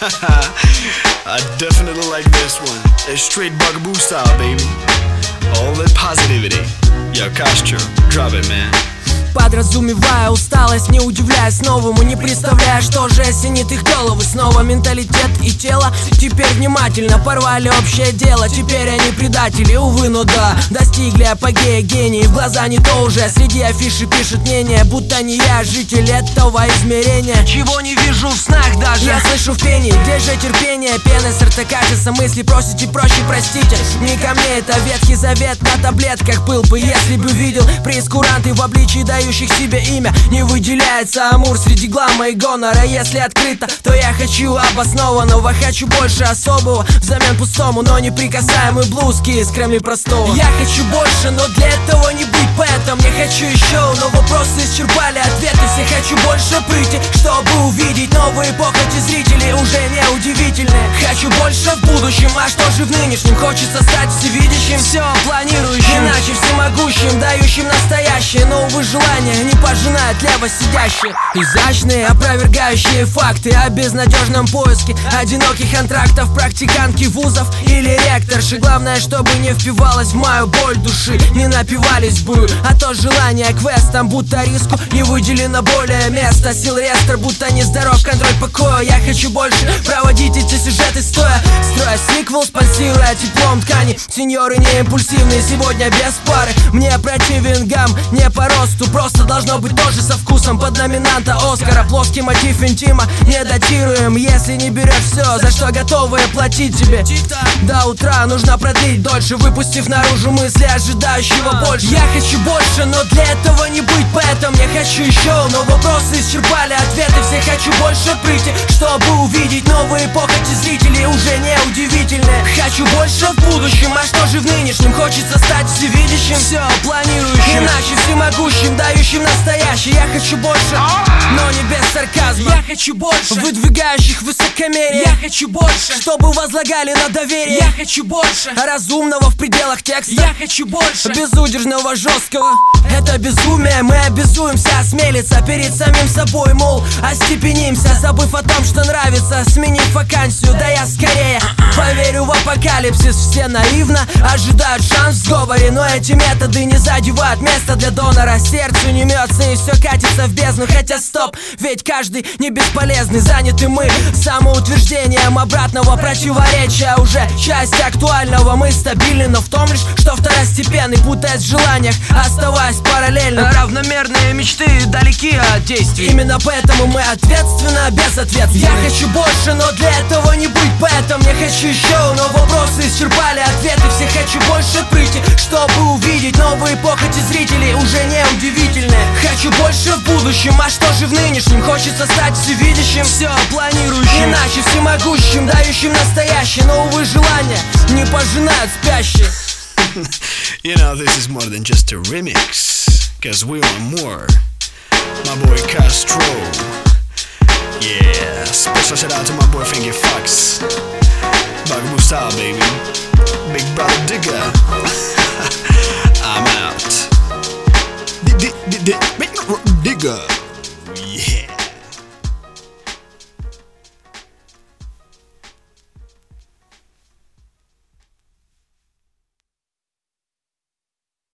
I definitely like this one. It's straight bugaboo style, baby. All that positivity. Yo, Castro, drop it, man. Подразумевая усталость, не удивляясь новому, не представляя, что же осенит их головы. Снова менталитет и тело теперь внимательно порвали общее дело. Теперь они предатели, увы, но да, достигли апогея гений. В глаза не то уже, среди афиши пишет мнение, будто не я житель этого измерения. Чего не вижу в снах даже, я слышу в пении. Где же терпение, пены с рта кажется, мысли просите проще, простите. Не ко мне, это Ветхий Завет на таблетках был бы, если бы видел прейскуранты в обличии дающих себе имя. Не выделяется амур среди глама и гонора. Если открыто, то я хочу обоснованного, хочу больше особого взамен пустому, но неприкасаемый блузки из Кремля простого. Я хочу больше, но для этого не быть поэтом. Я хочу еще, но вопросы исчерпали ответы. Все хочу больше прыти, чтобы увидеть новые похоти зрителей, уже не удивительные. Хочу больше в будущем, а что же в нынешнем? Хочется стать всевидящим, все планирующим, иначе всемогущим, дающим настоящее, но увы желание не пожинает лево сидящие. Изящные, опровергающие факты о безнадежном поиске одиноких антрактов, практикантки вузов или ректорши. Главное, чтобы не впивалась в мою боль души, не напивались бы, а то желание квестом, будто риску не выделено более места. Сил рестор, будто нездоров контроль покоя. Я хочу больше проводить эти сюжеты стоя, строя сиквел, спонсируя теплом ткани. Сеньоры не импульсивные, сегодня без пары. Мне противен гам, не по росту, просто должно быть тоже со вкусом. Под номинанта Оскара плоский мотив интима не датируем, если не берешь все, за что готовы платить тебе. До утра нужно продлить дольше, выпустив наружу мысли ожидающего больше. Я хочу больше, но для этого не быть поэтом. Я хочу еще, но вопросы исчерпали ответы. Все хочу больше прийти, чтобы увидеть новые похоти зрителей, уже не удивительные. Хочу больше в будущем, а что же в нынешнем? Хочется стать всевидящим, все планирующим, иначе всемогущим, дающим настоящее. Я хочу больше, но не без сарказма. Я хочу больше выдвигающих высокомерие. Я хочу больше, чтобы возлагали на доверие. Я хочу больше разумного в пределах текста. Я хочу больше безудержного, жесткого. Это безумие, мы обязуемся осмелиться перед самим собой, мол, остепенимся, забыв о том, что нравится, сменив вакансию. Да я скорее поверю в апокалипсис. Все наивно ожидают шанс в сговоре, но эти методы не задевают место для донора. Сердцу не мется и все катится в бездну. Хотя стоп, ведь каждый не бесполезный. Заняты мы самоутверждением обратного противоречия. Уже часть актуального, мы стабильны, но в том лишь, что второстепенный, путаясь в желаниях, оставаясь параллельно. Равномерные мечты далеки от действий, именно поэтому мы ответственно безответственны. Я хочу больше, но для этого не быть поэтом. Я хочу еще, но вопросы исчерпали ответы. Все хочу больше прийти, чтобы увидеть новые похоти зрителей, уже не удивительные. Хочу больше в будущем, а что же в нынешнем? Хочется стать всевидящим, все планирующим, иначе всемогущим, дающим настоящее, но увы желания не пожинают спящие. You know, this is more than just a remix, cause we want more. My boy Castro. Yeah, special shout out to my boy Fingy Fox. Bugaboo style, baby. Big brother digger.